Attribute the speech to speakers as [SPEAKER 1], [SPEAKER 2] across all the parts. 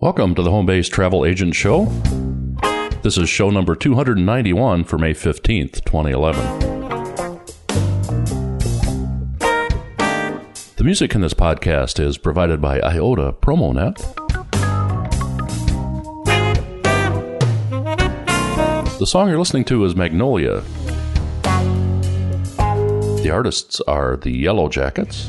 [SPEAKER 1] Welcome to the Home Base Travel Agent Show. This is show number 291 for May 15th, 2011. The music in this podcast is provided by Iota PromoNet. The song you're listening to is Magnolia. The artists are the Yellow Jackets.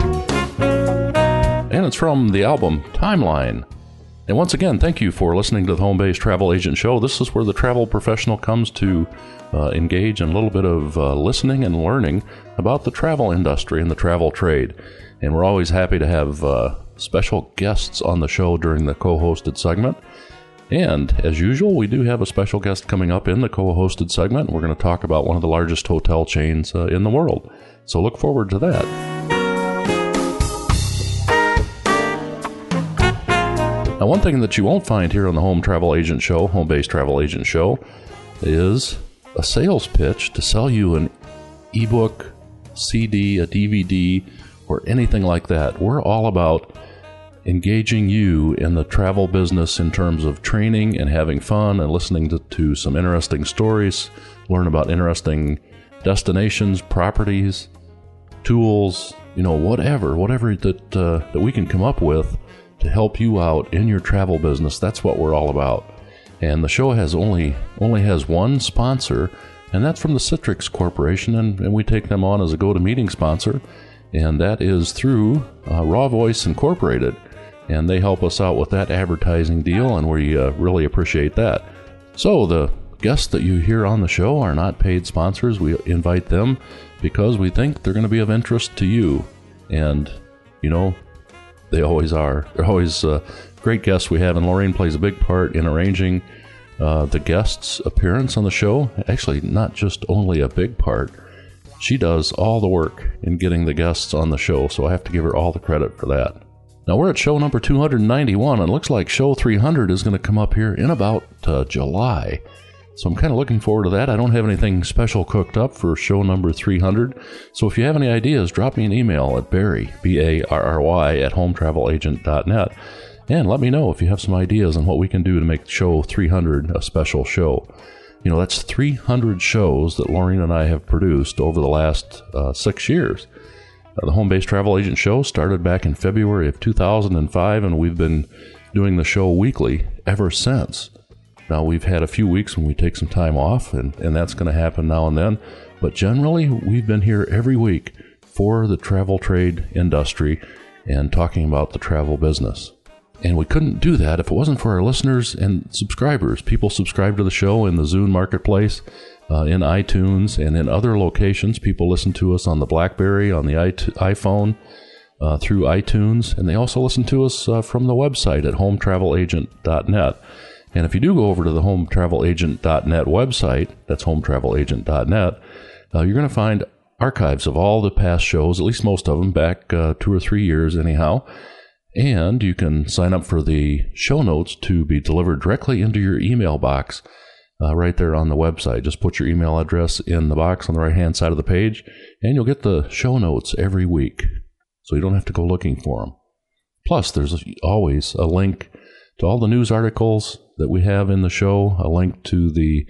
[SPEAKER 1] And it's from the album Timeline. And once again, thank you for listening to the Home Base Travel Agent Show. This is where the travel professional comes to engage in a little bit of listening and learning about the travel industry and the travel trade. And we're always happy to have special guests on the show during the co-hosted segment. And as usual, we do have a special guest coming up in the co-hosted segment. We're going to talk about one of the largest hotel chains in the world. So look forward to that. Now, one thing that you won't find here on the Home Travel Agent Show, Home Base Travel Agent Show, is a sales pitch to sell you an ebook, CD, a DVD, or anything like that. We're all about engaging you in the travel business in terms of training and having fun and listening to some interesting stories, learn about interesting destinations, properties, tools, whatever that we can come up with to help you out in your travel business. That's what we're all about. And the show only has one sponsor, and that's from the Citrix Corporation, and we take them on as a go-to-meeting sponsor, and that is through Raw Voice Incorporated, and they help us out with that advertising deal, and we really appreciate that. So the guests that you hear on the show are not paid sponsors. We invite them because we think they're going to be of interest to you, and they always are. They're always great guests we have, and Lorraine plays a big part in arranging the guests' appearance on the show. Actually, not just only a big part. She does all the work in getting the guests on the show, so I have to give her all the credit for that. Now, we're at show number 291, and it looks like show 300 is going to come up here in about July. So I'm kind of looking forward to that. I don't have anything special cooked up for show number 300. So if you have any ideas, drop me an email at Barry, B-A-R-R-Y, at hometravelagent.net. And let me know if you have some ideas on what we can do to make show 300 a special show. That's 300 shows that Maureen and I have produced over the last 6 years. The Home Base Travel Agent Show started back in February of 2005, and we've been doing the show weekly ever since. Now, we've had a few weeks when we take some time off, and that's going to happen now and then. But generally, we've been here every week for the travel trade industry and talking about the travel business. And we couldn't do that if it wasn't for our listeners and subscribers. People subscribe to the show in the Zune Marketplace, in iTunes, and in other locations. People listen to us on the BlackBerry, on the iPhone, through iTunes, and they also listen to us from the website at hometravelagent.net. And if you do go over to the hometravelagent.net website, that's hometravelagent.net, you're going to find archives of all the past shows, at least most of them, back 2 or 3 years anyhow. And you can sign up for the show notes to be delivered directly into your email box right there on the website. Just put your email address in the box on the right-hand side of the page, and you'll get the show notes every week. So you don't have to go looking for them. Plus, there's always a link to all the news articles that we have in the show, a link to the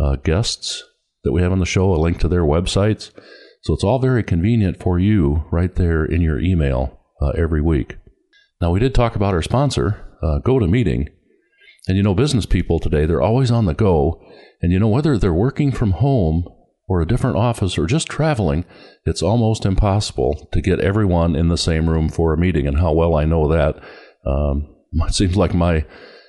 [SPEAKER 1] guests that we have on the show, a link to their websites. So it's all very convenient for you right there in your email every week. Now, we did talk about our sponsor, GoToMeeting. And business people today, they're always on the go. And whether they're working from home or a different office or just traveling, it's almost impossible to get everyone in the same room for a meeting. And how well I know that. It seems like my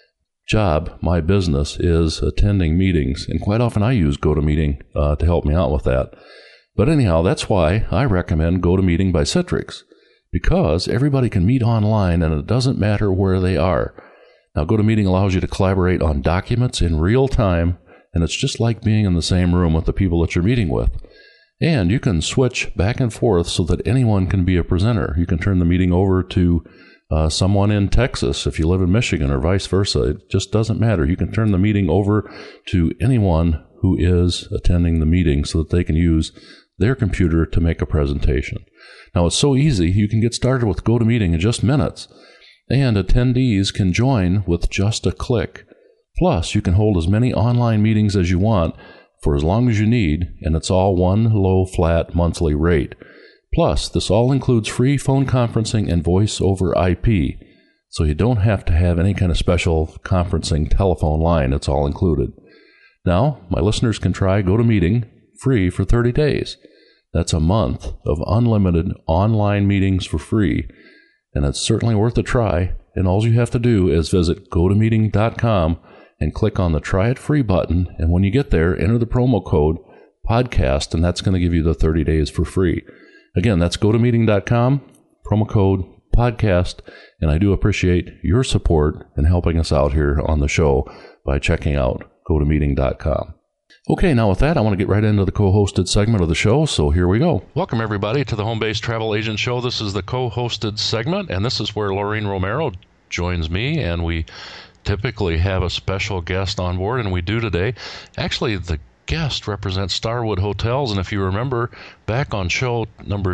[SPEAKER 1] job, my business, is attending meetings. And quite often I use GoToMeeting to help me out with that. But anyhow, that's why I recommend GoToMeeting by Citrix. Because everybody can meet online and it doesn't matter where they are. Now, GoToMeeting allows you to collaborate on documents in real time, and it's just like being in the same room with the people that you're meeting with. And you can switch back and forth so that anyone can be a presenter. You can turn the meeting over to someone in Texas if you live in Michigan, or vice versa. It just doesn't matter. You can turn the meeting over to anyone who is attending the meeting so that they can use their computer to make a presentation. Now, it's so easy. You can get started with GoToMeeting in just minutes. And attendees can join with just a click. Plus, you can hold as many online meetings as you want for as long as you need, and it's all one low, flat monthly rate. Plus, this all includes free phone conferencing and voice over IP, so you don't have to have any kind of special conferencing telephone line. It's all included. Now, my listeners can try GoToMeeting free for 30 days. That's a month of unlimited online meetings for free, and it's certainly worth a try. And all you have to do is visit GoToMeeting.com and click on the Try It Free button, and when you get there, enter the promo code PODCAST, and that's going to give you the 30 days for free. Again, that's GoToMeeting.com, promo code PODCAST, and I do appreciate your support in helping us out here on the show by checking out GoToMeeting.com. Okay, now with that, I want to get right into the co-hosted segment of the show, so here we go. Welcome, everybody, to the Home-Based Travel Agent Show. This is the co-hosted segment, and this is where Laureen Romero joins me, and we typically have a special guest on board, and we do today. Actually, the guest represents Starwood Hotels, and if you remember back on show number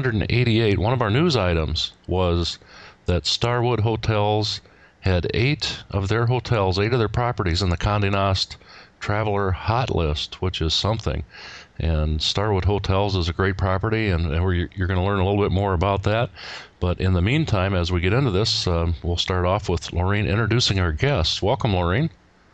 [SPEAKER 1] 288, one of our news items was that Starwood Hotels had 8 of their properties in the Condé Nast Traveler Hot List, which is something. And Starwood Hotels is a great property, and you're going to learn a little bit more about that. But in the meantime, as we get into this, we'll start off with Laureen introducing our guests. Welcome, Laureen.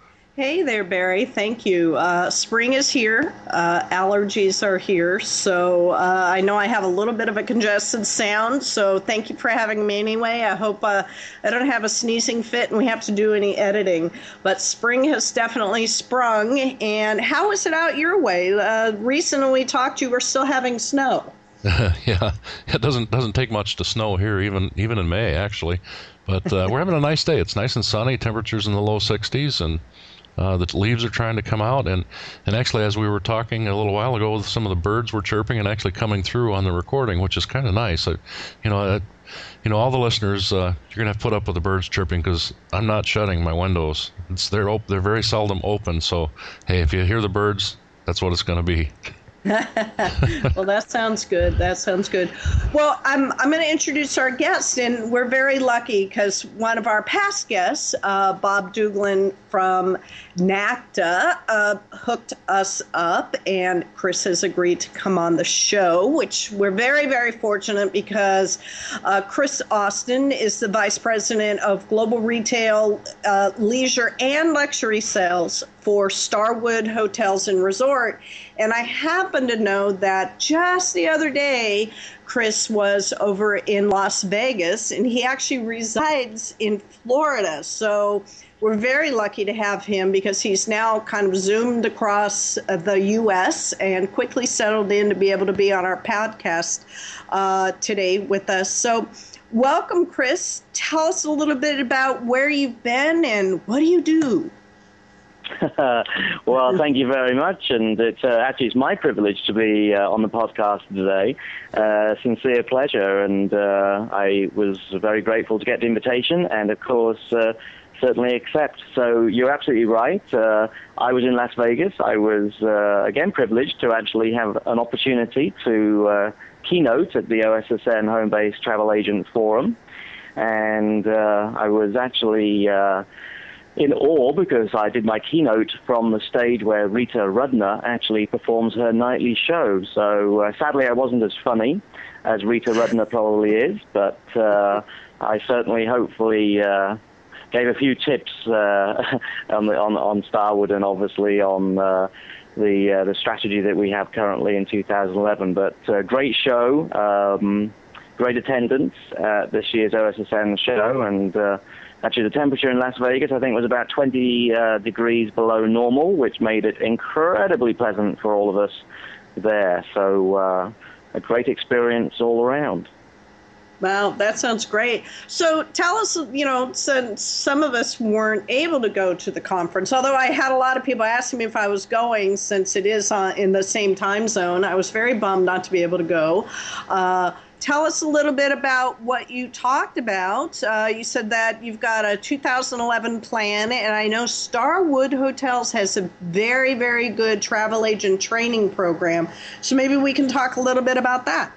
[SPEAKER 2] Hey there, Barry. Thank you. Spring is here. Allergies are here. So I know I have a little bit of a congested sound. So thank you for having me anyway. I hope I don't have a sneezing fit and we have to do any editing. But spring has definitely sprung. And how is it out your way? Recently we talked, you were still having snow.
[SPEAKER 1] Yeah, it doesn't take much to snow here, even in May, actually. But we're having a nice day. It's nice and sunny. Temperatures in the low 60s, and the leaves are trying to come out, and actually, as we were talking a little while ago, some of the birds were chirping and actually coming through on the recording, which is kind of nice. All the listeners, you're gonna have to put up with the birds chirping because I'm not shutting my windows. They're very seldom open. So hey, if you hear the birds, that's what it's gonna be.
[SPEAKER 2] Well, that sounds good. Well, I'm going to introduce our guest, and we're very lucky because one of our past guests, Bob Duglin from NACTA, hooked us up, and Chris has agreed to come on the show, which we're very, very fortunate because Chris Austin is the Vice President of Global Retail, Leisure, and Luxury Sales for Starwood Hotels and Resort. And I happen to know that just the other day, Chris was over in Las Vegas, and he actually resides in Florida. So we're very lucky to have him because he's now kind of zoomed across the U.S. and quickly settled in to be able to be on our podcast today with us. So welcome, Chris. Tell us a little bit about where you've been and what do you do?
[SPEAKER 3] Well, thank you very much, and it's my privilege to be on the podcast today. Sincere pleasure, and I was very grateful to get the invitation, and of course, certainly accept. So you're absolutely right. I was in Las Vegas. I was, again, privileged to actually have an opportunity to keynote at the OSSN Home-Based Travel Agent Forum, and I was actually in awe because I did my keynote from the stage where Rita Rudner actually performs her nightly show. So sadly, I wasn't as funny as Rita Rudner probably is, but I certainly, hopefully, gave a few tips on Starwood and obviously on the strategy that we have currently in 2011. But great show, great attendance at this year's OSSN show, and actually, the temperature in Las Vegas, I think, was about 20 degrees below normal, which made it incredibly pleasant for all of us there. So a great experience all around.
[SPEAKER 2] Wow, that sounds great. So tell us, since some of us weren't able to go to the conference, although I had a lot of people asking me if I was going since it is in the same time zone. I was very bummed not to be able to go. Tell us a little bit about what you talked about. You said that you've got a 2011 plan, and I know Starwood Hotels has a very, very good travel agent training program. So maybe we can talk a little bit about that.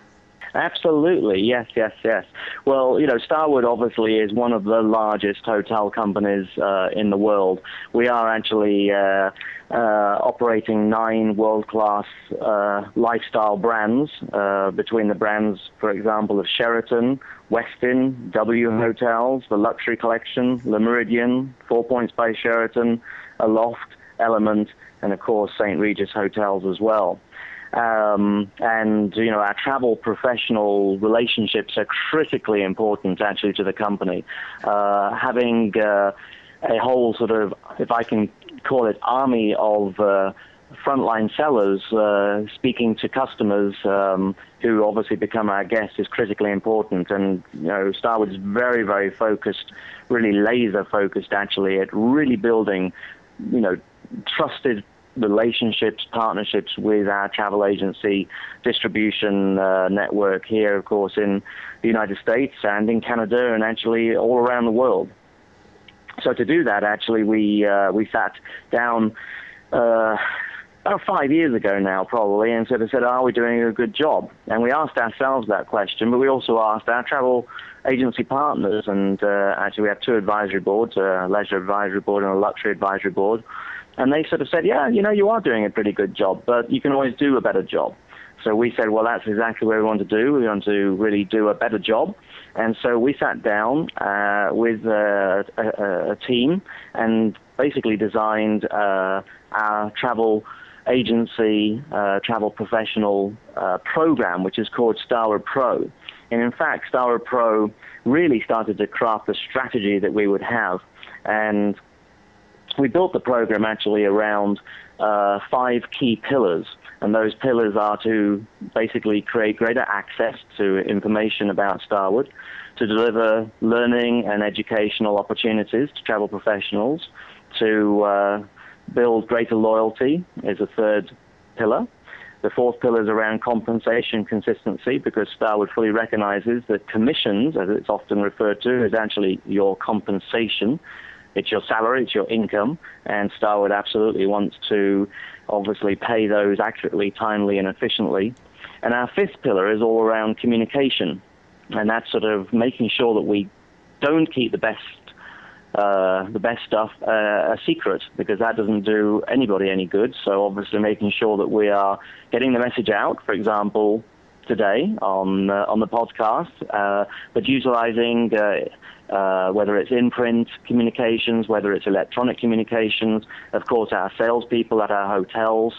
[SPEAKER 3] Absolutely, yes. Well, Starwood obviously is one of the largest hotel companies in the world. We are actually operating 9 world-class lifestyle brands, between the brands, for example, of Sheraton, Westin, W Hotels, the Luxury Collection, Le Méridien, 4 Points by Sheraton, Aloft, Element, and of course St. Regis Hotels as well. And our travel professional relationships are critically important actually to the company. Having a whole sort of, if I can call it, army of frontline sellers speaking to customers who obviously become our guests is critically important. And Starwood's very, very focused, really laser focused actually at really building trusted relationships, partnerships with our travel agency distribution network here, of course, in the United States and in Canada and actually all around the world. So to do that, actually, we sat down about 5 years ago now, probably, and sort of said, are we doing a good job? And we asked ourselves that question, but we also asked our travel agency partners, and actually we have 2 advisory boards, a leisure advisory board and a luxury advisory board, and they sort of said, yeah, you are doing a pretty good job, but you can always do a better job. So we said, well, that's exactly what we want to do. We want to really do a better job. And so we sat down with a team and basically designed our travel agency, travel professional program, which is called Starwood Pro. And in fact, Starwood Pro really started to craft the strategy that we would have. And we built the program actually around 5 key pillars. And those pillars are to basically create greater access to information about Starwood, to deliver learning and educational opportunities to travel professionals, to build greater loyalty is a 3rd pillar. The 4th pillar is around compensation consistency, because Starwood fully recognizes that commissions, as it's often referred to, is actually your compensation. It's your salary, it's your income, and Starwood absolutely wants to obviously pay those accurately, timely, and efficiently. And our 5th pillar is all around communication, and that's sort of making sure that we don't keep the best stuff a secret, because that doesn't do anybody any good. So obviously making sure that we are getting the message out, for example, today on the podcast, but utilizing whether it's in-print communications, whether it's electronic communications, of course our salespeople at our hotels,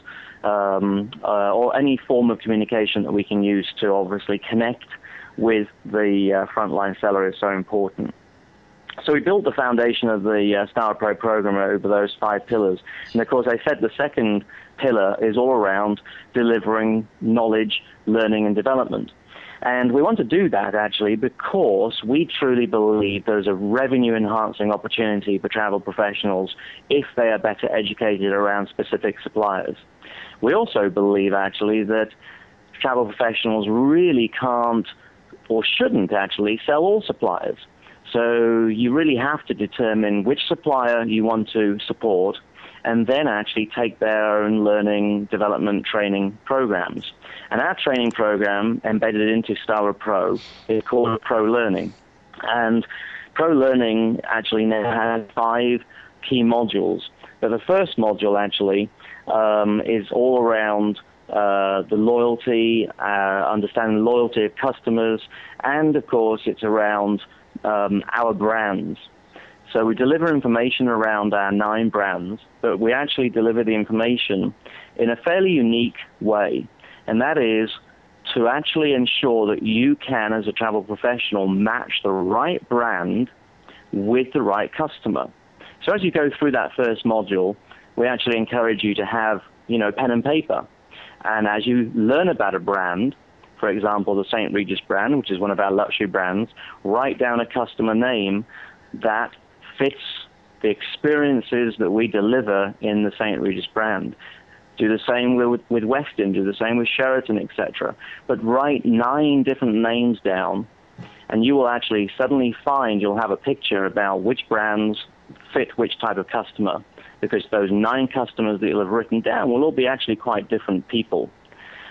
[SPEAKER 3] or any form of communication that we can use to obviously connect with the frontline seller is so important. So we built the foundation of the Starwood Pro program over those 5 pillars. And of course, I said the 2nd pillar is all around delivering knowledge, learning, and development. And we want to do that, actually, because we truly believe there's a revenue-enhancing opportunity for travel professionals if they are better educated around specific suppliers. We also believe, actually, that travel professionals really can't or shouldn't actually sell all suppliers. So you really have to determine which supplier you want to support and then actually take their own learning, development, training programs. And our training program embedded into Starwood Pro is called Pro Learning. And Pro Learning actually now has 5 key modules. So the first module actually is all around the loyalty, understanding the loyalty of customers, and of course it's around our brands. So we deliver information around our 9 brands, but we actually deliver the information in a fairly unique way, and that is to actually ensure that you can, as a travel professional, match the right brand with the right customer. So as you go through that first module, we actually encourage you to have, pen and paper. And as you learn about a brand, for example, the St. Regis brand, which is one of our luxury brands, write down a customer name that fits the experiences that we deliver in the St. Regis brand. Do the same with Westin, do the same with Sheraton, etc. But write 9 different names down, and you will actually suddenly find you'll have a picture about which brands fit which type of customer, because those 9 customers that you'll have written down will all be actually quite different people.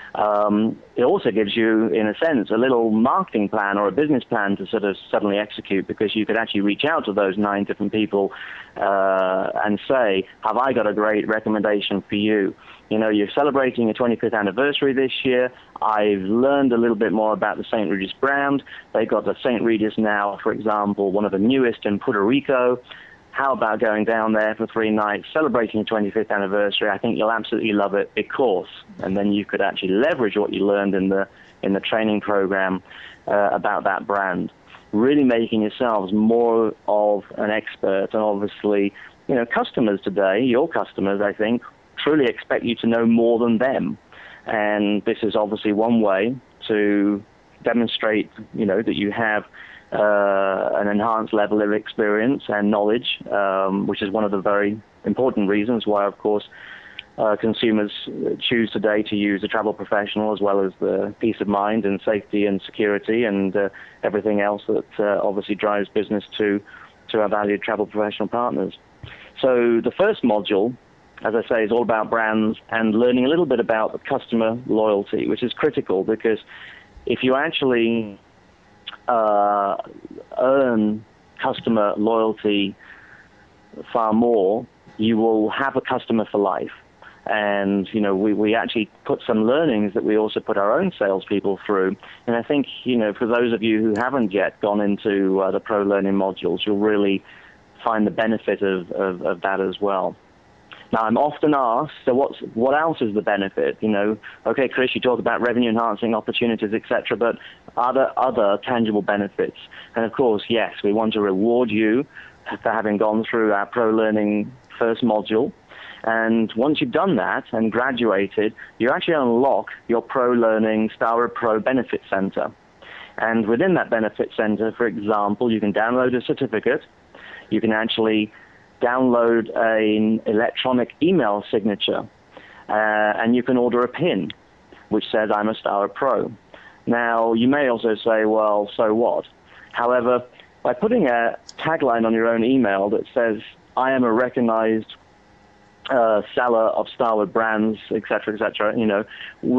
[SPEAKER 3] It also gives you, in a sense, a little marketing plan or a business plan to sort of suddenly execute, because you could actually reach out to those 9 different people and say, have I got a great recommendation for you? You know, you're celebrating your 25th anniversary this year. I've learned a little bit more about the St. Regis brand. They've got the St. Regis now, for example, one of the newest in Puerto Rico. How about going down there for 3 nights, celebrating your 25th anniversary? I think you'll absolutely love it, because, and then you could actually leverage what you learned in the training program about that brand, really making yourselves more of an expert. And obviously, you know, customers today, your customers, I think, truly expect you to know more than them. And this is obviously one way to demonstrate, you know, that you have an enhanced level of experience and knowledge, which is one of the very important reasons why, of course, consumers choose today to use a travel professional, as well as the peace of mind and safety and security and everything else that obviously drives business to our valued travel professional partners. So the first module, as I say, is all about brands and learning a little bit about the customer loyalty, which is critical, because if you actually earn customer loyalty far more, you will have a customer for life. And, you know, we actually put some learnings that we also put our own salespeople through. And I think, you know, for those of you who haven't yet gone into the Pro Learning modules, you'll really find the benefit of that as well. Now, I'm often asked, so what else is the benefit? You know, okay, Chris, you talk about revenue-enhancing opportunities, etc., but are there other tangible benefits? And, of course, yes, we want to reward you for having gone through our Pro Learning first module. And once you've done that and graduated, you actually unlock your Pro Learning Starwood Pro Benefit Center. And within that Benefit Center, for example, you can download a certificate. You can actually download an electronic email signature, and you can order a pin which says, I'm a Starwood Pro. Now, you may also say, well, so what? However, by putting a tagline on your own email that says, I am a recognized seller of Starwood brands, etc., you know,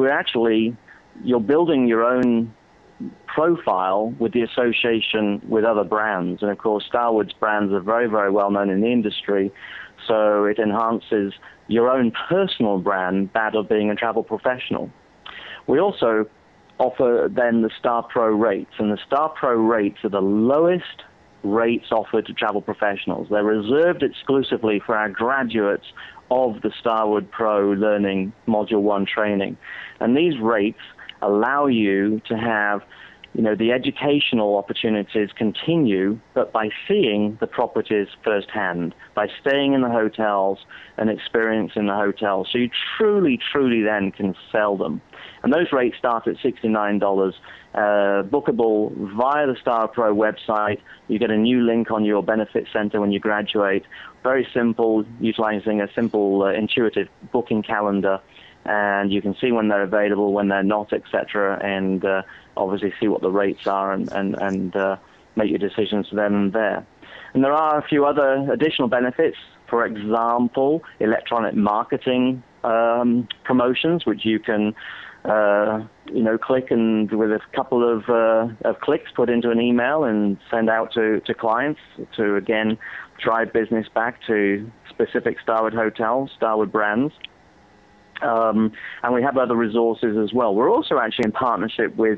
[SPEAKER 3] you're building your own profile with the association with other brands. And of course, Starwood's brands are very, very well known in the industry, so it enhances your own personal brand, that of being a travel professional. We also offer then the Star Pro rates, and the Star Pro rates are the lowest rates offered to travel professionals. They're reserved exclusively for our graduates of the Starwood Pro Learning Module 1 training. And these rates allow you to have, you know, the educational opportunities continue, but by seeing the properties firsthand, by staying in the hotels and experiencing the hotels. So you truly, truly then can sell them. And those rates start at $69, bookable via the Star Pro website. You get a new link on your benefit center when you graduate. Very simple, utilizing a simple, intuitive booking calendar. And you can see when they're available, when they're not, etc., and obviously see what the rates are and make your decisions then and there. And there are a few other additional benefits. For example, electronic marketing promotions, which you can you know, click and with a couple of clicks put into an email and send out to clients to, again, drive business back to specific Starwood hotels, Starwood brands. And we have other resources as well. We're also actually in partnership with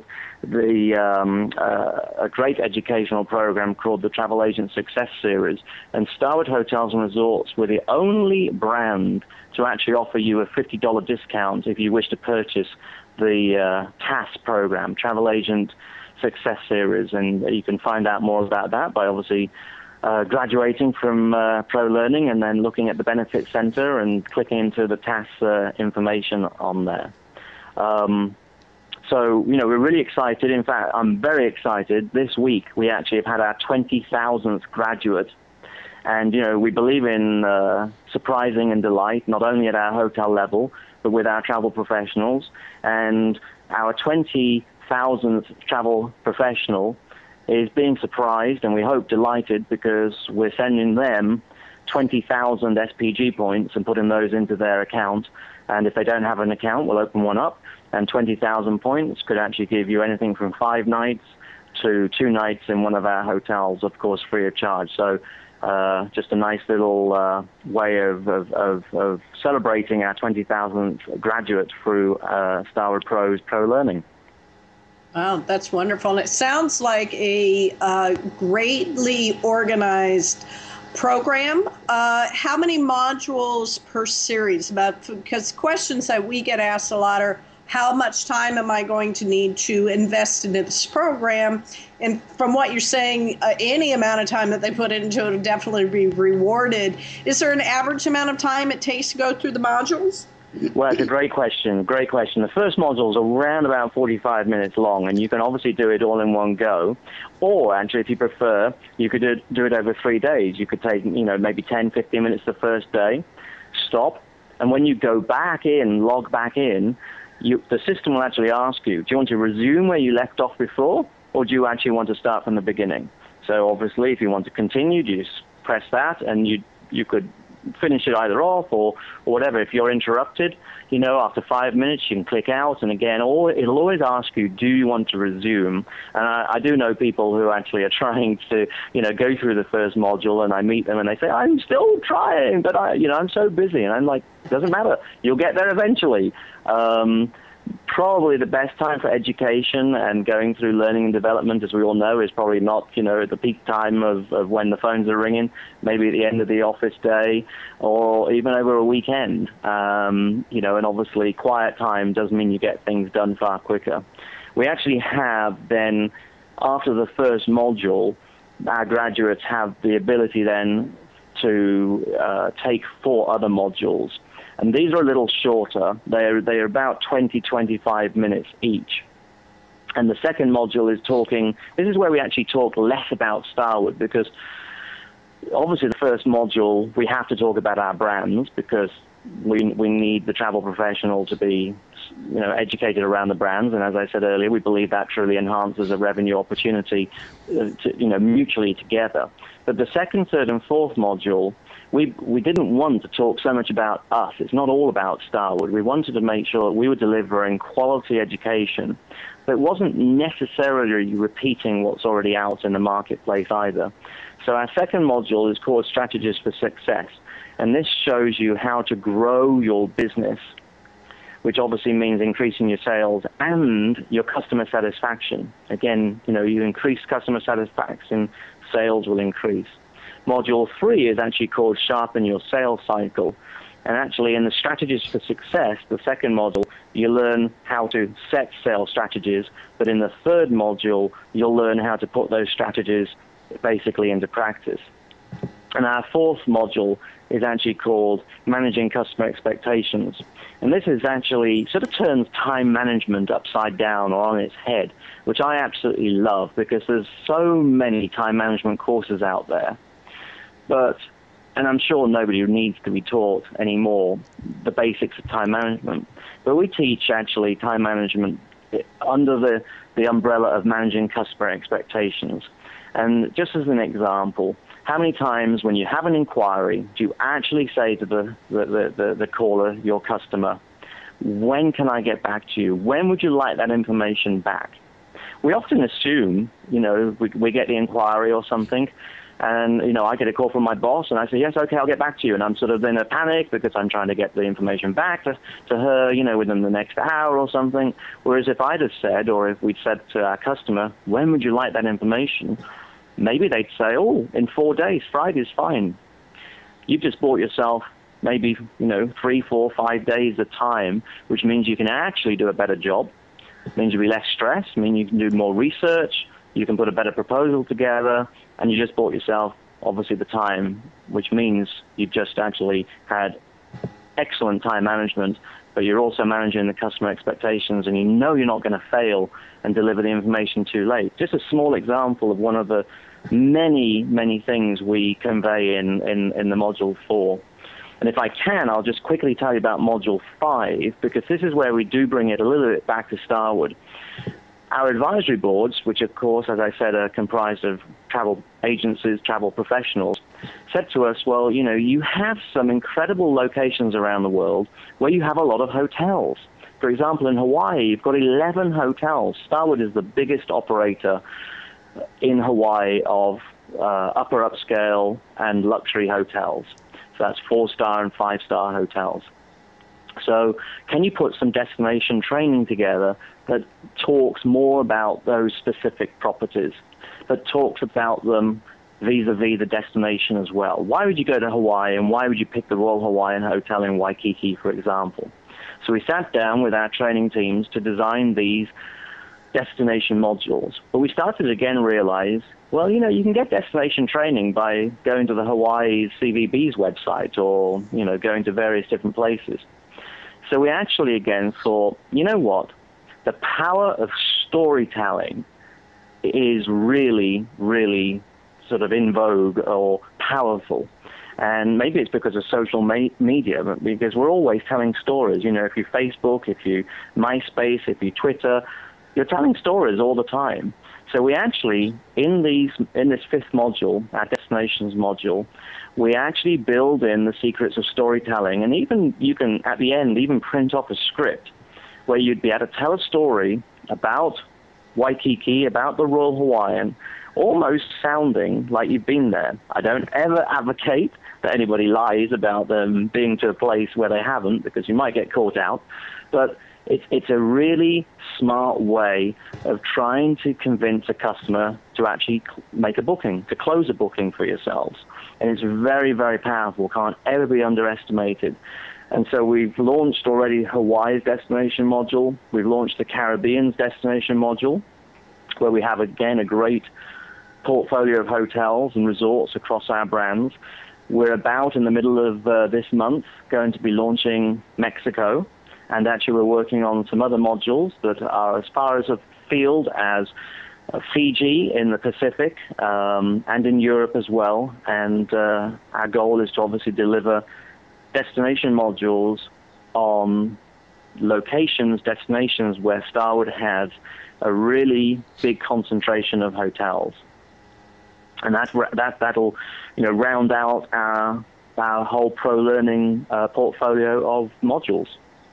[SPEAKER 3] a great educational program called the Travel Agent Success Series. And Starwood Hotels and Resorts were the only brand to actually offer you a $50 discount if you wish to purchase the TAS program, Travel Agent Success Series. And you can find out more about that by obviously graduating from Pro Learning and then looking at the Benefit Center and clicking into the TAS information on there. So, you know, we're really excited. In fact, I'm very excited. This week, we actually have had our 20,000th graduate. And, you know, we believe in surprising and delight, not only at our hotel level, but with our travel professionals. And our 20,000th travel professional is being surprised and we hope delighted, because we're sending them 20,000 SPG points and putting those into their account And if they don't have an account, we'll open one up. And 20,000 points could actually give you anything from 5 nights to 2 nights in one of our hotels, of course, free of charge. So just a nice little way of celebrating our 20,000th graduate through Starwood Pro's Pro Learning.
[SPEAKER 2] Wow, that's wonderful. And it sounds like a greatly organized program. How many modules per series? Because questions that we get asked a lot are, how much time am I going to need to invest into this program? And from what you're saying, any amount of time that they put into it will definitely be rewarded. Is there an average amount of time it takes to go through the modules?
[SPEAKER 3] Well, it's a great question. Great question. The first module is around about 45 minutes long, and you can obviously do it all in one go. Or, actually, if you prefer, you could do it over 3 days. You could take, maybe 10, 15 minutes the first day, stop, and when you go back in, log back in, the system will actually ask you, do you want to resume where you left off before, or do you actually want to start from the beginning? So, obviously, if you want to continue, you just press that, and you could finish it either off or whatever. If you're interrupted, after 5 minutes, you can click out, and again, it'll always ask you, do you want to resume? And I do know people who actually are trying to, go through the first module, and I meet them, and they say, I'm still trying, but I'm so busy. And I'm like, doesn't matter. You'll get there eventually. Probably the best time for education and going through learning and development, as we all know, is probably not, at the peak time of when the phones are ringing, maybe at the end of the office day or even over a weekend. And obviously quiet time does mean you get things done far quicker. We actually have then, after the first module, our graduates have the ability then to take 4 other modules. And these are a little shorter. They're about 20, 25 minutes each. And the second module is this is where we actually talk less about Starwood, because obviously the first module, we have to talk about our brands, because we need the travel professional to be educated around the brands. And as I said earlier, we believe that truly enhances a revenue opportunity mutually together. But the second, third, and fourth module, we didn't want to talk so much about us. It's not all about Starwood. We wanted to make sure that we were delivering quality education, but it wasn't necessarily repeating what's already out in the marketplace either. So our second module is called Strategies for Success, and this shows you how to grow your business, which obviously means increasing your sales and your customer satisfaction. Again, you increase customer satisfaction, sales will increase. Module 3 is actually called Sharpen Your Sales Cycle. And actually in the Strategies for Success, the second module, you learn how to set sales strategies. But in the third module, you'll learn how to put those strategies basically into practice. And our fourth module is actually called Managing Customer Expectations. And this is actually sort of turns time management upside down or on its head, which I absolutely love, because there's so many time management courses out there. And I'm sure nobody needs to be taught anymore the basics of time management. But we teach actually time management under the umbrella of managing customer expectations. And just as an example, how many times when you have an inquiry do you actually say to the caller, your customer, when can I get back to you? When would you like that information back? We often assume, we get the inquiry or something, and, I get a call from my boss, and I say, yes, okay, I'll get back to you. And I'm sort of in a panic because I'm trying to get the information back to her, within the next hour or something. Whereas if I'd have said, or if we'd said to our customer, when would you like that information? Maybe they'd say, in 4 days, Friday's fine. You've just bought yourself maybe, 3, 4, 5 days of time, which means you can actually do a better job. It means you'll be less stressed. It means you can do more research. You can put a better proposal together, and you just bought yourself, obviously, the time, which means you've just actually had excellent time management, but you're also managing the customer expectations, and you're not going to fail and deliver the information too late. Just a small example of one of the many, many things we convey in the Module 4. And if I can, I'll just quickly tell you about Module 5, because this is where we do bring it a little bit back to Starwood. our advisory boards, which of course, as I said, are comprised of travel agencies, travel professionals, said to us, well, you have some incredible locations around the world where you have a lot of hotels. For example, in Hawaii, you've got 11 hotels. Starwood is the biggest operator in Hawaii of upper upscale and luxury hotels. So that's 4-star and 5-star hotels. So can you put some destination training together that talks more about those specific properties, that talks about them vis-a-vis the destination as well? Why would you go to Hawaii, and why would you pick the Royal Hawaiian Hotel in Waikiki, for example? So we sat down with our training teams to design these destination modules. But we started to again realize, well, you can get destination training by going to the Hawaii CVB's website or, going to various different places. So we actually again thought, you know what? The power of storytelling is really, really sort of in vogue or powerful. And maybe it's because of social media, because we're always telling stories. If you Facebook, if you MySpace, if you Twitter, you're telling stories all the time. So we actually, in this 5th module, our destinations module, we actually build in the secrets of storytelling. And even you can, at the end, even print off a script where you'd be able to tell a story about Waikiki, about the Royal Hawaiian, almost sounding like you've been there. I don't ever advocate that anybody lies about them being to a place where they haven't, because you might get caught out. But it's a really smart way of trying to convince a customer to actually make a booking, to close a booking for yourselves. And it's very, very powerful, can't ever be underestimated. And so we've launched already Hawaii's destination module. We've launched the Caribbean's destination module, where we have, again, a great portfolio of hotels and resorts across our brands. We're about in the middle of this month going to be launching Mexico. And actually, we're working on some other modules that are as far as afield as Fiji in the Pacific and in Europe as well. And our goal is to obviously deliver destination modules on locations, destinations where Starwood has a really big concentration of hotels. And that'll round out our whole pro learning portfolio of modules.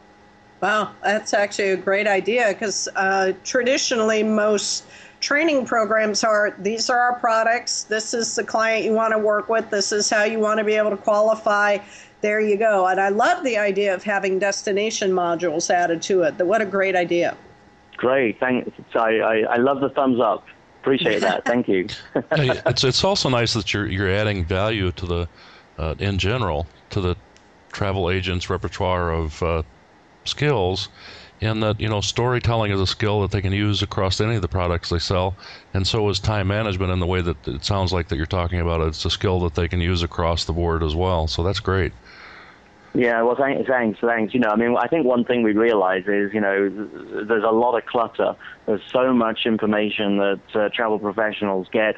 [SPEAKER 2] Wow, that's actually a great idea, because traditionally most training programs these are our products, this is the client you want to work with, this is how you want to be able to qualify, there you go. And I love the idea of having destination modules added to it. What a great idea.
[SPEAKER 3] Great, thanks. I love the thumbs up. Appreciate that. Thank you.
[SPEAKER 1] It's also nice that you're adding value to the in general to the travel agent's repertoire of skills, in that storytelling is a skill that they can use across any of the products they sell, and so is time management in the way that it sounds like that you're talking about. It's a skill that they can use across the board as well. So that's great.
[SPEAKER 3] Yeah, well, thanks. I think one thing we realize is, there's a lot of clutter. There's so much information that travel professionals get,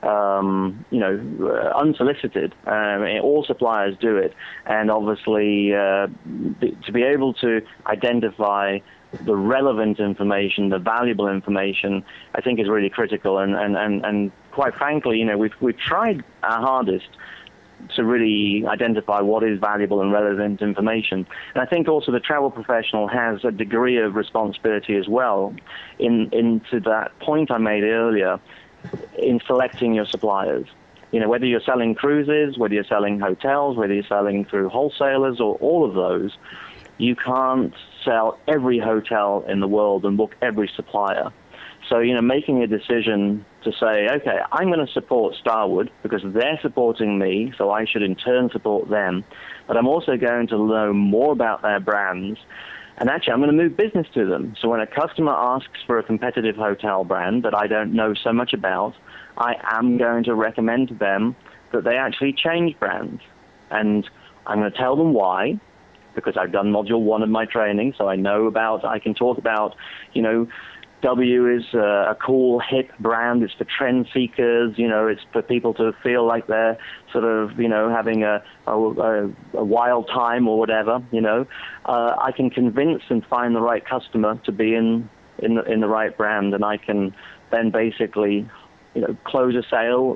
[SPEAKER 3] unsolicited. All suppliers do it. And obviously, to be able to identify the relevant information, the valuable information, I think is really critical. And quite frankly, we've tried our hardest to really identify what is valuable and relevant information. And I think also the travel professional has a degree of responsibility as well into that point I made earlier in selecting your suppliers. Whether you're selling cruises, whether you're selling hotels, whether you're selling through wholesalers or all of those, you can't sell every hotel in the world and book every supplier. So, making a decision to say, okay, I'm going to support Starwood because they're supporting me, so I should in turn support them. But I'm also going to know more about their brands. And actually, I'm going to move business to them. So when a customer asks for a competitive hotel brand that I don't know so much about, I am going to recommend to them that they actually change brands. And I'm going to tell them why, because I've done module 1 of my training, so I can talk about, W is a cool, hip brand. It's for trend seekers. It's for people to feel like they're sort of, having a wild time or whatever. I can convince and find the right customer to be in in the right brand, and I can then basically, close a sale,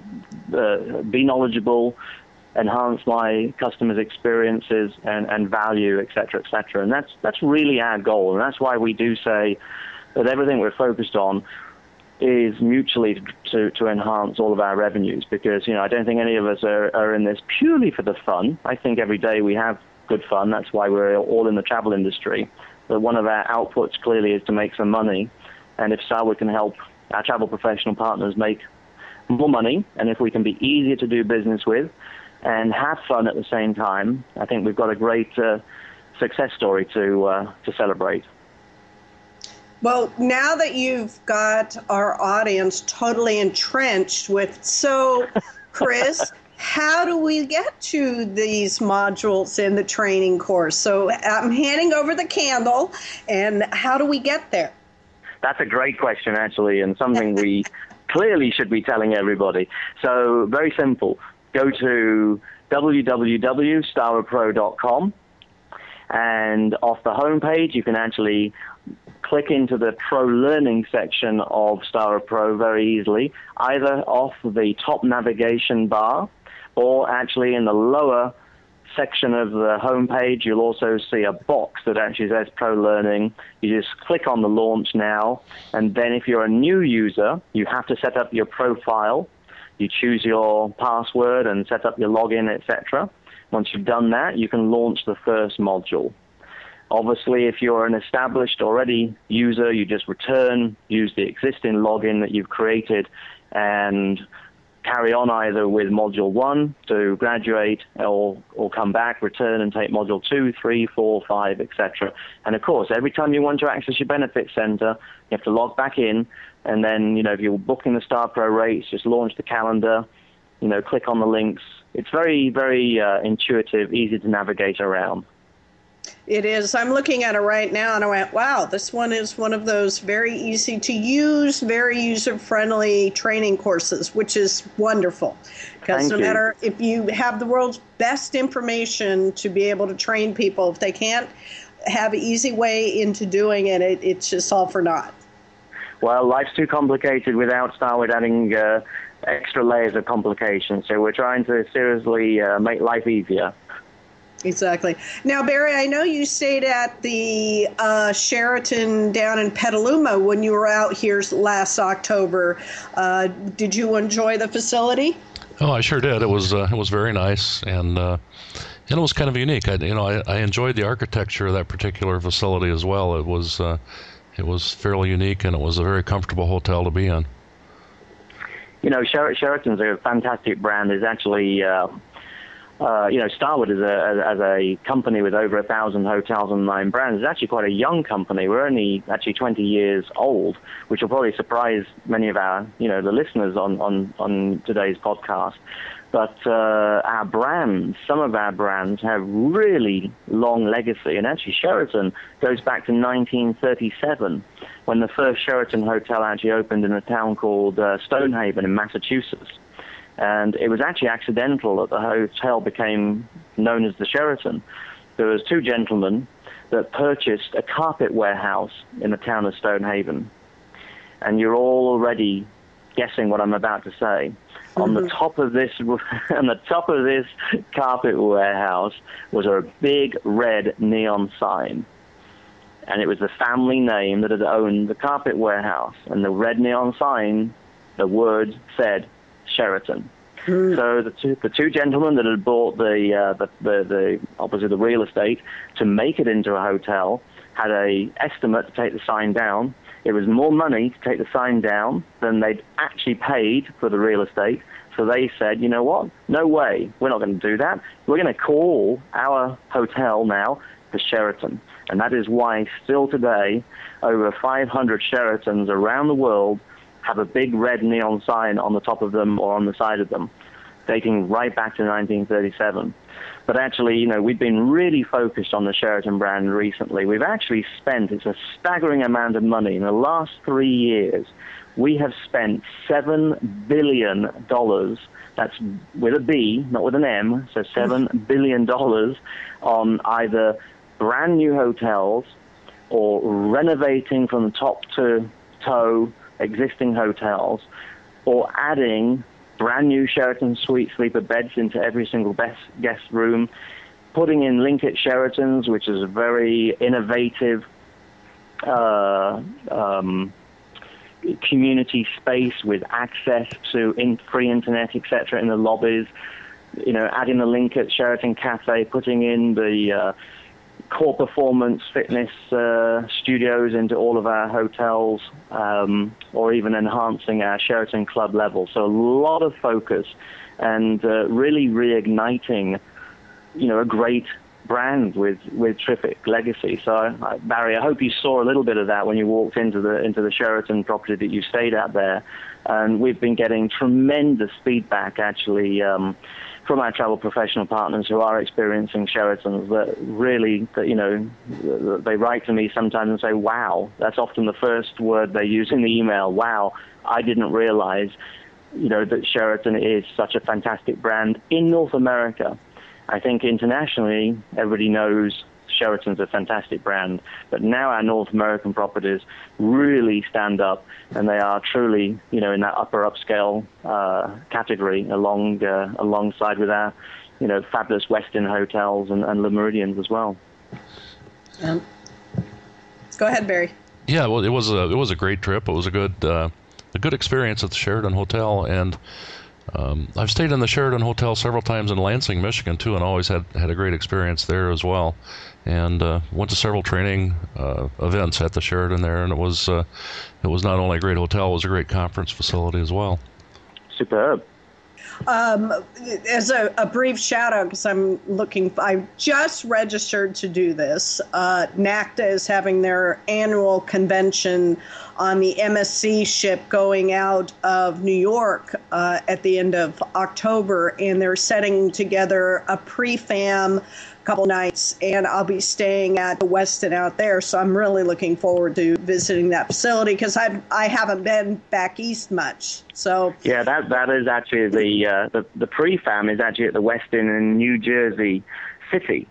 [SPEAKER 3] be knowledgeable, enhance my customers' experiences and value, et cetera, et cetera. And that's really our goal, and that's why we do say that everything we're focused on is mutually to enhance all of our revenues, because I don't think any of us are in this purely for the fun. I think every day we have good fun. That's why we're all in the travel industry. But one of our outputs clearly is to make some money, and if Starwood can help our travel professional partners make more money, and if we can be easier to do business with and have fun at the same time, I think we've got a great success story to celebrate.
[SPEAKER 2] Well, now that you've got our audience totally entrenched with, so Chris, how do we get to these modules in the training course? So I'm handing over the candle, and how do we get there?
[SPEAKER 3] That's a great question, actually, and something we clearly should be telling everybody. So very simple. Go to www.starwoodpro.com, and off the homepage, you can actually click into the Pro Learning section of Starwood Pro very easily, either off the top navigation bar or actually in the lower section of the homepage. You'll also see a box that actually says Pro Learning. You just click on the Launch Now, and then if you're a new user, you have to set up your profile. You choose your password and set up your login, etc. Once you've done that, you can launch the first module. Obviously, if you're an established already user, you just use the existing login that you've created and carry on either with Module 1 to graduate or come back, return and take Module 2, 3, 4, 5, etc. And of course, every time you want to access your benefit center, you have to log back in, and then, if you're booking the Star Pro rates, just launch the calendar, click on the links. It's very, very intuitive, easy to navigate around.
[SPEAKER 2] It is. I'm looking at it right now, and I went, wow, this one is one of those very easy to use, very user-friendly training courses, which is wonderful. Because no matter if you have the world's best information to be able to train people, if they can't have an easy way into doing it, it's just all for naught.
[SPEAKER 3] Well, life's too complicated without Starwood adding extra layers of complication. So we're trying to seriously make life easier.
[SPEAKER 2] Exactly. Now, Barry, I know you stayed at the Sheraton down in Petaluma when you were out here last October. Did you enjoy the facility?
[SPEAKER 1] Oh, I sure did. It was very nice, and it was kind of unique. I enjoyed the architecture of that particular facility as well. It was fairly unique, and it was a very comfortable hotel to be in.
[SPEAKER 3] Sheraton's a fantastic brand. It's actually Starwood as a company with over 1,000 hotels and 9 brands is actually quite a young company. We're only actually 20 years old, which will probably surprise many of our, the listeners on today's podcast. But our brands, some of our brands have really long legacy. And actually Sheraton goes back to 1937 when the first Sheraton hotel actually opened in a town called Stonehaven in Massachusetts. And it was actually accidental that the hotel became known as the Sheraton. There was 2 gentlemen that purchased a carpet warehouse in the town of Stonehaven. And you're all already guessing what I'm about to say. Mm-hmm. On the top of this carpet warehouse was a big red neon sign. And it was the family name that had owned the carpet warehouse. And the red neon sign, the word said Sheraton. So the two gentlemen that had bought the obviously the real estate to make it into a hotel had a estimate to take the sign down. It was more money to take the sign down than they'd actually paid for the real estate. So they said, you know what? No way. We're not going to do that. We're going to call our hotel now the Sheraton. And that is why still today, over 500 Sheratons around the world have a big red neon sign on the top of them or on the side of them, dating right back to 1937. But actually, we've been really focused on the Sheraton brand recently. We've actually spent, it's a staggering amount of money. In the last 3 years, we have spent $7 billion. That's with a B, not with an M, so $7 billion on either brand new hotels or renovating from top to toe existing hotels, or adding brand new Sheraton Suite sleeper beds into every single guest room, putting in Linkit Sheratons, which is a very innovative community space with access to free internet, etc., in the lobbies. Adding the Linkit Sheraton Cafe, putting in the core performance fitness studios into all of our hotels, or even enhancing our Sheraton Club level. So a lot of focus and really reigniting, a great brand with terrific legacy. So Barry, I hope you saw a little bit of that when you walked into the Sheraton property that you stayed at there. And we've been getting tremendous feedback, actually, from our travel professional partners who are experiencing Sheratons, that really, they write to me sometimes and say, wow. That's often the first word they use in the email. Wow, I didn't realize, that Sheraton is such a fantastic brand in North America. I think internationally, everybody knows Sheraton's a fantastic brand, but now our North American properties really stand up, and they are truly, in that upper upscale category, alongside with our, fabulous Westin hotels and Le Méridien as well.
[SPEAKER 2] Go ahead, Barry.
[SPEAKER 1] Yeah, well, it was a great trip. It was a good experience at the Sheraton Hotel, and I've stayed in the Sheraton Hotel several times in Lansing, Michigan, too, and always had a great experience there as well. And went to several training events at the Sheraton there, and it was not only a great hotel, it was a great conference facility as well.
[SPEAKER 3] Superb.
[SPEAKER 2] As a brief shout out, because I just registered to do this. NACTA is having their annual convention on the MSC ship going out of New York at the end of October, and they're setting together a pre-fam couple nights, and I'll be staying at the Westin out there. So I'm really looking forward to visiting that facility, because I haven't been back east much. So
[SPEAKER 3] yeah, that is actually the pre-fam is actually at the Westin in New Jersey City.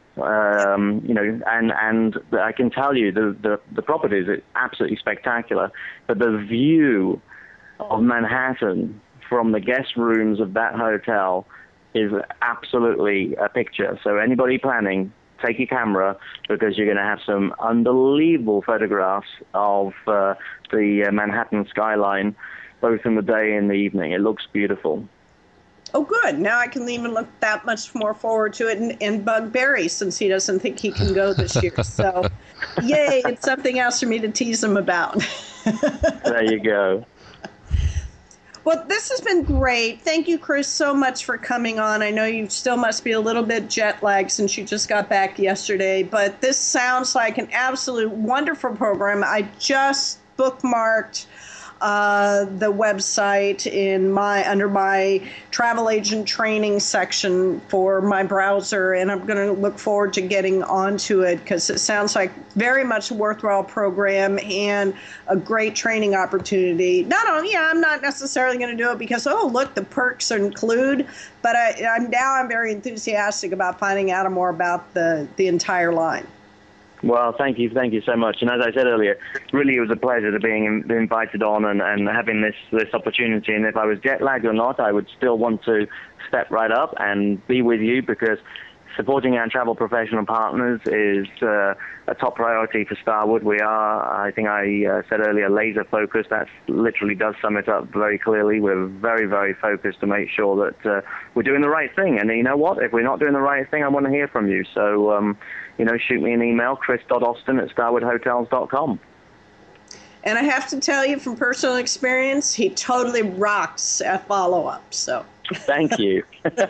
[SPEAKER 3] And I can tell you the property is absolutely spectacular, but the view of Manhattan from the guest rooms of that hotel is absolutely a picture. So anybody planning, take your camera, because you're going to have some unbelievable photographs of the Manhattan skyline, both in the day and the evening. It looks beautiful.
[SPEAKER 2] Oh, good. Now I can even look that much more forward to it and bug Barry, since he doesn't think he can go this year. So, yay, it's something else for me to tease him about.
[SPEAKER 3] There you go.
[SPEAKER 2] Well, this has been great. Thank you, Chris, so much for coming on. I know you still must be a little bit jet lagged since you just got back yesterday, but this sounds like an absolute wonderful program. I just bookmarked the website under my travel agent training section for my browser, and I'm going to look forward to getting onto it, because it sounds like very much a worthwhile program and a great training opportunity. I'm not necessarily going to do it because, oh, look, the perks include, but I'm very enthusiastic about finding out more about the entire line.
[SPEAKER 3] Well, thank you so much. And as I said earlier, really it was a pleasure to being invited on and having this opportunity. And if I was jet lagged or not, I would still want to step right up and be with you, because supporting our travel professional partners is a top priority for Starwood. We are, I think I said earlier, laser focused. That literally does sum it up very clearly. We're very, very focused to make sure that we're doing the right thing. And you know what? If we're not doing the right thing, I want to hear from you. So, shoot me an email, chris.austin@starwoodhotels.com.
[SPEAKER 2] And I have to tell you from personal experience, he totally rocks at follow-up. So
[SPEAKER 3] thank you.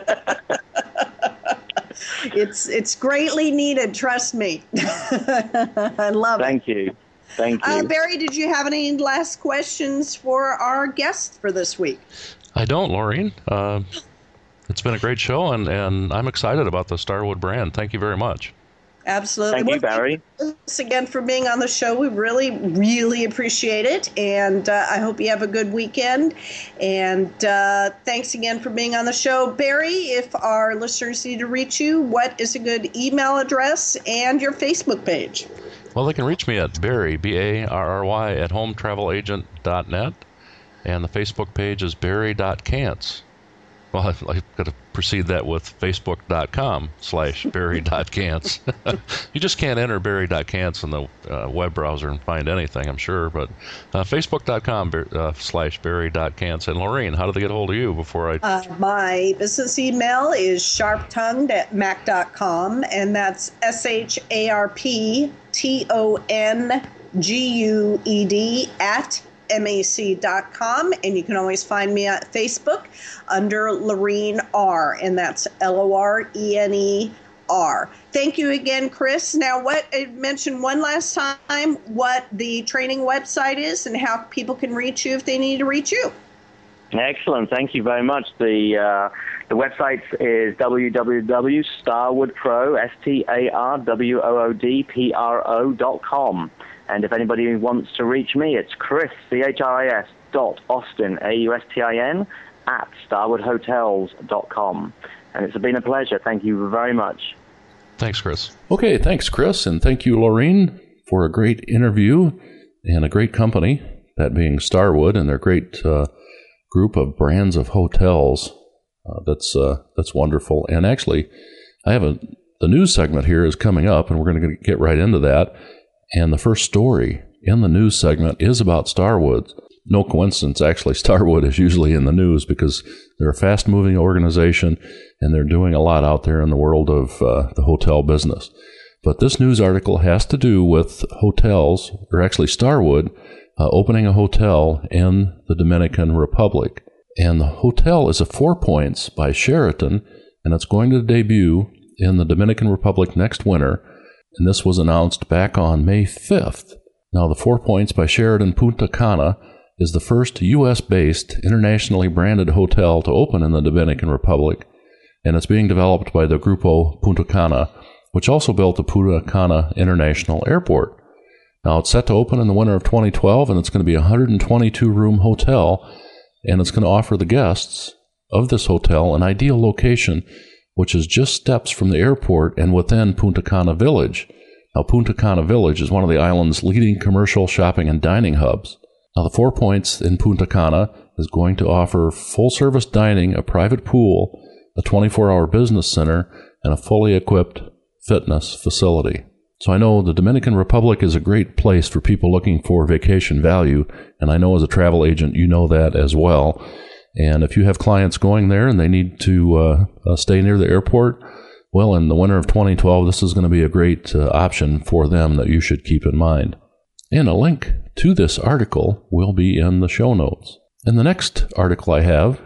[SPEAKER 2] It's greatly needed, trust me. I love it.
[SPEAKER 3] Thank you.
[SPEAKER 2] Barry, did you have any last questions for our guest for this week? I
[SPEAKER 1] don't, Laureen. It's been a great show, and I'm excited about the Starwood brand. Thank you very much.
[SPEAKER 2] Absolutely.
[SPEAKER 3] Thank you, Barry.
[SPEAKER 2] Thanks again for being on the show. We really, really appreciate it. And I hope you have a good weekend. And thanks again for being on the show. Barry, if our listeners need to reach you, what is a good email address and your Facebook page?
[SPEAKER 1] Well, they can reach me at Barry, B-A-R-R-Y, at hometravelagent.net, and the Facebook page is barry.cants. Well, I've got to precede that with facebook.com/barry.cants. You just can't enter barry.cants in the web browser and find anything, I'm sure, but facebook.com/barry.cants. And Lorraine, how do they get a hold of you before I...
[SPEAKER 2] My business email is sharptongued@mac.com, and that's SHARPTONGUED @mac.com, and you can always find me at Facebook under Lorene R, and that's LORENER. Thank you again, Chris. Now, mention one last time what the training website is and how people can reach you if they need to reach you.
[SPEAKER 3] Excellent. Thank you very much. The website is www.starwoodpro, STARWOODPRO.com. And if anybody wants to reach me, it's Chris, CHRIS.Austin, AUSTIN, @starwoodhotels.com. And it's been a pleasure. Thank you very much.
[SPEAKER 1] Thanks, Chris. Okay, thanks, Chris. And thank you, Lorene, for a great interview and a great company, that being Starwood, and their great group of brands of hotels. That's wonderful. And actually, I have the news segment here is coming up, and we're going to get right into that. And the first story in the news segment is about Starwood. No coincidence, actually, Starwood is usually in the news because they're a fast-moving organization, and they're doing a lot out there in the world of the hotel business. But this news article has to do with hotels, or actually Starwood, opening a hotel in the Dominican Republic. And the hotel is a 4 Points by Sheraton, and it's going to debut in the Dominican Republic next winter. And this was announced back on May 5th. Now, the 4 Points by Sheraton Punta Cana is the first U.S.-based, internationally branded hotel to open in the Dominican Republic, and it's being developed by the Grupo Punta Cana, which also built the Punta Cana International Airport. Now, it's set to open in the winter of 2012, and it's going to be a 122-room hotel, and it's going to offer the guests of this hotel an ideal location, which is just steps from the airport and within Punta Cana Village. Now, Punta Cana Village is one of the island's leading commercial shopping and dining hubs. Now, the 4 Points in Punta Cana is going to offer full-service dining, a private pool, a 24-hour business center, and a fully equipped fitness facility. So I know the Dominican Republic is a great place for people looking for vacation value, and I know as a travel agent you know that as well. And if you have clients going there and they need to stay near the airport, well, in the winter of 2012, this is going to be a great option for them that you should keep in mind. And a link to this article will be in the show notes. And the next article I have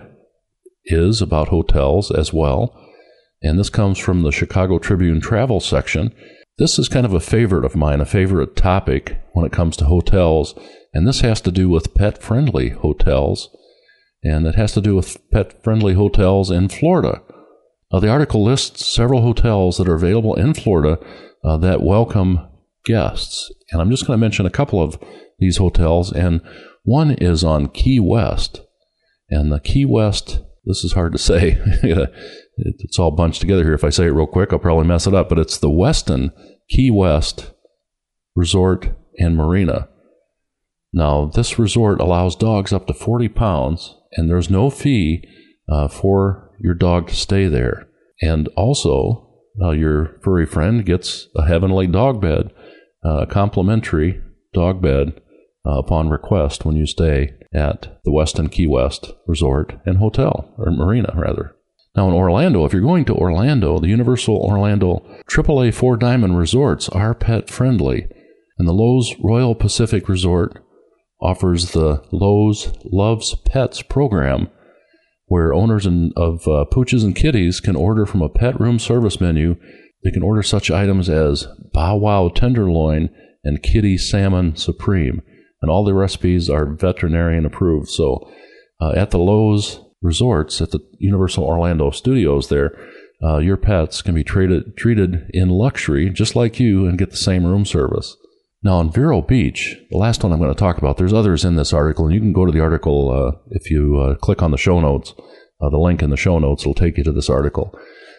[SPEAKER 1] is about hotels as well. And this comes from the Chicago Tribune travel section. This is kind of a favorite of mine, a favorite topic when it comes to hotels. And this has to do with pet-friendly hotels. And it has to do with pet-friendly hotels in Florida. The article lists several hotels that are available in Florida that welcome guests. And I'm just going to mention a couple of these hotels. And one is on Key West. And the Key West, this is hard to say. It's all bunched together here. If I say it real quick, I'll probably mess it up. But it's the Westin Key West Resort and Marina. Now, this resort allows dogs up to 40 pounds, and there's no fee for your dog to stay there. And also, your furry friend gets a heavenly dog bed, a complimentary dog bed upon request when you stay at the Westin Key West Resort and Hotel, or Marina, rather. Now, in Orlando, if you're going to Orlando, the Universal Orlando AAA 4-Diamond Resorts are pet-friendly, and the Lowe's Royal Pacific Resort offers the Lowe's Loves Pets program, where owners of pooches and kitties can order from a pet room service menu. They can order such items as Bow Wow Tenderloin and Kitty Salmon Supreme, and all the recipes are veterinarian approved. So at the Lowe's Resorts, at the Universal Orlando Studios there, your pets can be treated in luxury just like you and get the same room service. Now, in Vero Beach, the last one I'm going to talk about, there's others in this article, and you can go to the article if you click on the show notes. The link in the show notes will take you to this article.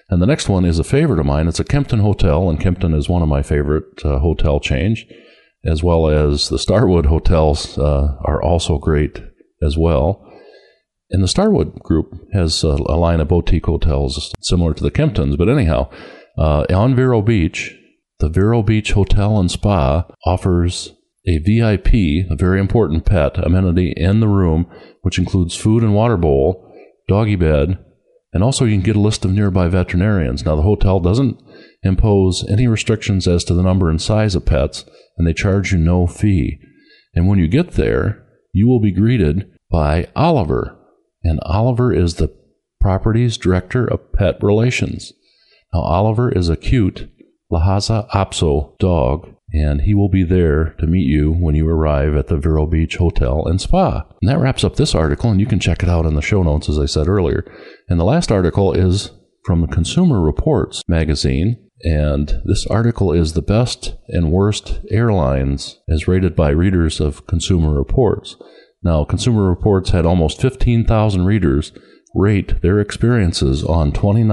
[SPEAKER 1] And the next one is a favorite of mine. It's a Kempton Hotel, and Kempton is one of my favorite hotel chains, as well as the Starwood hotels are also great as well. And the Starwood group has a line of boutique hotels similar to the Kemptons. But anyhow, on Vero Beach, the Vero Beach Hotel and Spa offers a VIP, a very important pet amenity in the room, which includes food and water bowl, doggy bed, and also you can get a list of nearby veterinarians. Now, the hotel doesn't impose any restrictions as to the number and size of pets, and they charge you no fee. And when you get there, you will be greeted by Oliver. And Oliver is the property's director of pet relations. Now, Oliver is a cute Lhasa Apso dog, and he will be there to meet you when you arrive at the Vero Beach Hotel and Spa. And that wraps up this article, and you can check it out in the show notes, as I said earlier. And the last article is from the Consumer Reports magazine, and this article is the best and worst airlines as rated by readers of Consumer Reports. Now, Consumer Reports had almost 15,000 readers rate their experiences on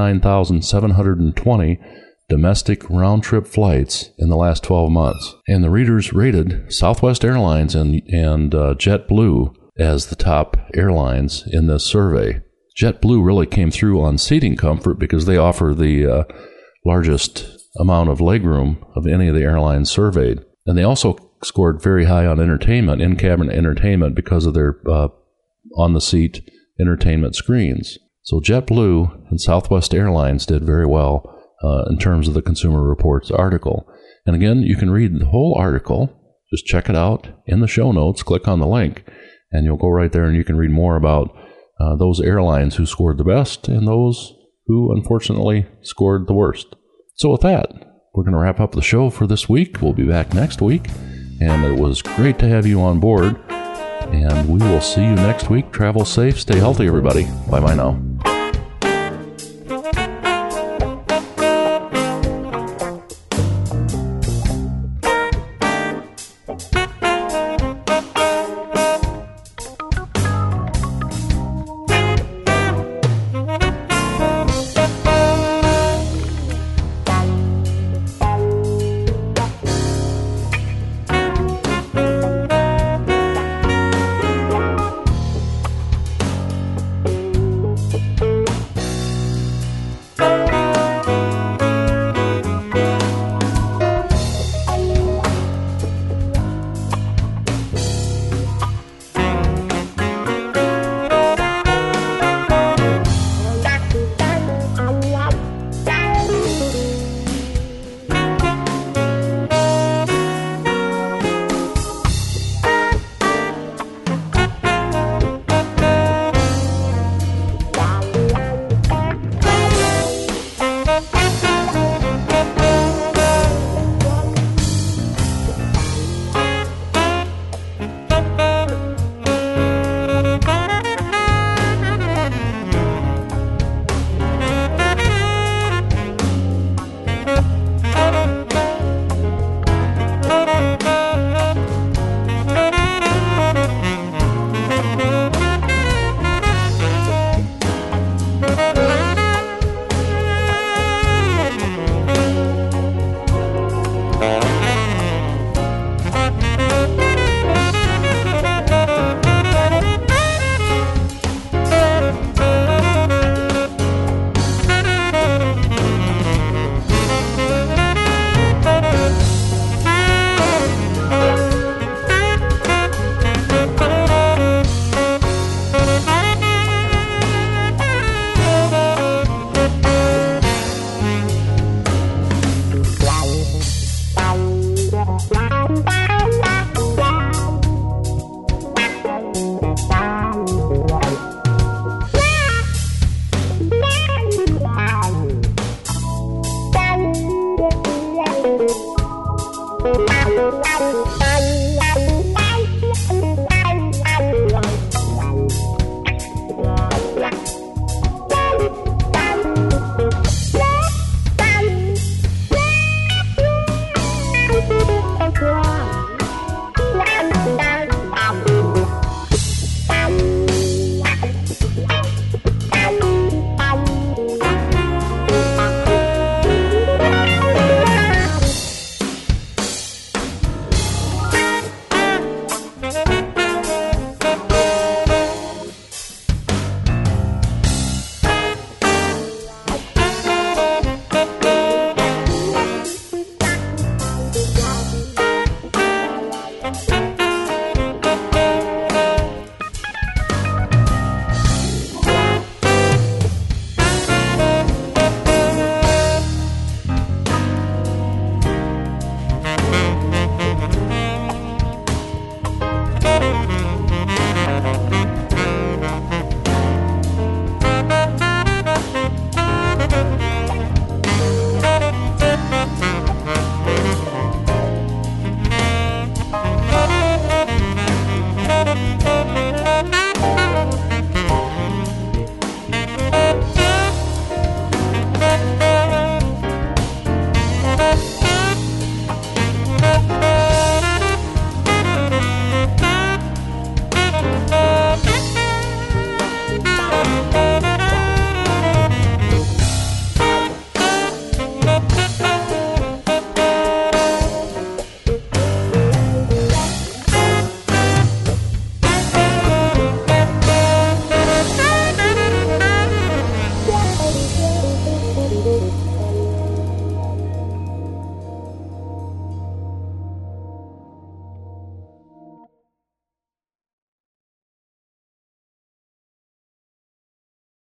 [SPEAKER 1] 29,720 domestic round-trip flights in the last 12 months. And the readers rated Southwest Airlines and JetBlue as the top airlines in this survey. JetBlue really came through on seating comfort because they offer the largest amount of legroom of any of the airlines surveyed. And they also scored very high on entertainment, in-cabin entertainment, because of their on-the-seat entertainment screens. So JetBlue and Southwest Airlines did very well in terms of the Consumer Reports article. And again, you can read the whole article. Just check it out in the show notes. Click on the link, and you'll go right there, and you can read more about those airlines who scored the best and those who, unfortunately, scored the worst. So with that, we're going to wrap up the show for this week. We'll be back next week, and it was great to have you on board. And we will see you next week. Travel safe. Stay healthy, everybody. Bye-bye now.